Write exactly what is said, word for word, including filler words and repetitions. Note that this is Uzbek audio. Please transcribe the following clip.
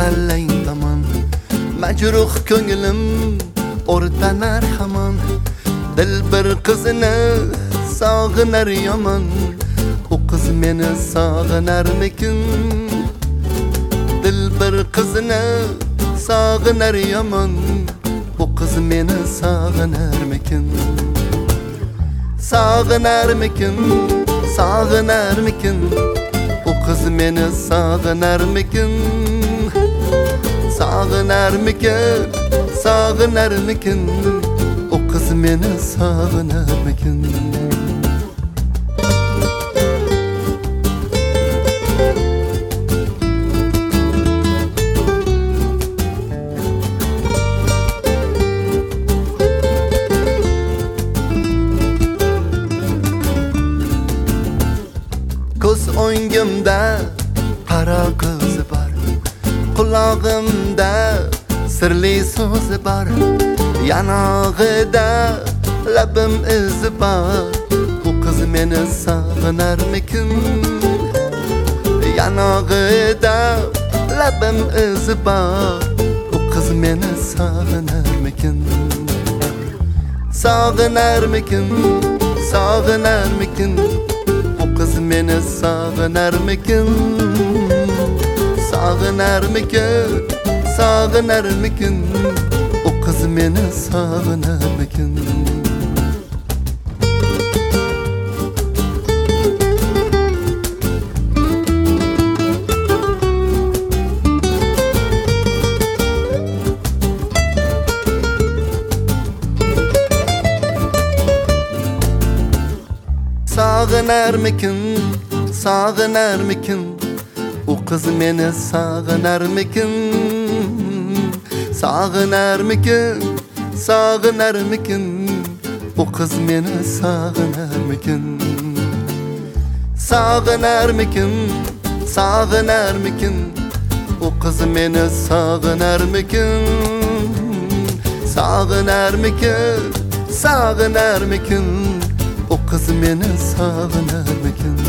mahallayn tamam Majruh ko'nglim o'rtanar hamon Dil bir qizini sog'inar yomon O qiz meni sog'inarmikin Dil bir qizini sog'inar yomon O qiz meni sog'inarmikin Sog'inarmikin Sog'inarmikin O qiz meni sog'inarmikin Sog'inarmikin Sog'inarmikin O qiz meni sog'inarmikin Ko'z o'ngimda qaro ko'zi bor Qulog'imda sirli so'zi bor Yanog'ida labim izi bor Bu qiz meni sog'inarmikin Yanog'ida labim izi bor Bu qiz meni sog'inarmikin Sog'inarmikin Sog'inarmikin Bu qiz meni sog'inarmikin Sog'inarmikin Sog'inarmikin O qiz meni sog'inarmikin Sog'inarmikin Sog'inarmikin O qiz meni sog'inarmikin Sog'inarmikin Sog'inarmikin O qiz meni sog'inarmikin Sog'inarmikin Sog'inarmikin O qiz meni sog'inarmikin Sog'inarmikin Sog'inarmikin O qiz meni sog'inarmikin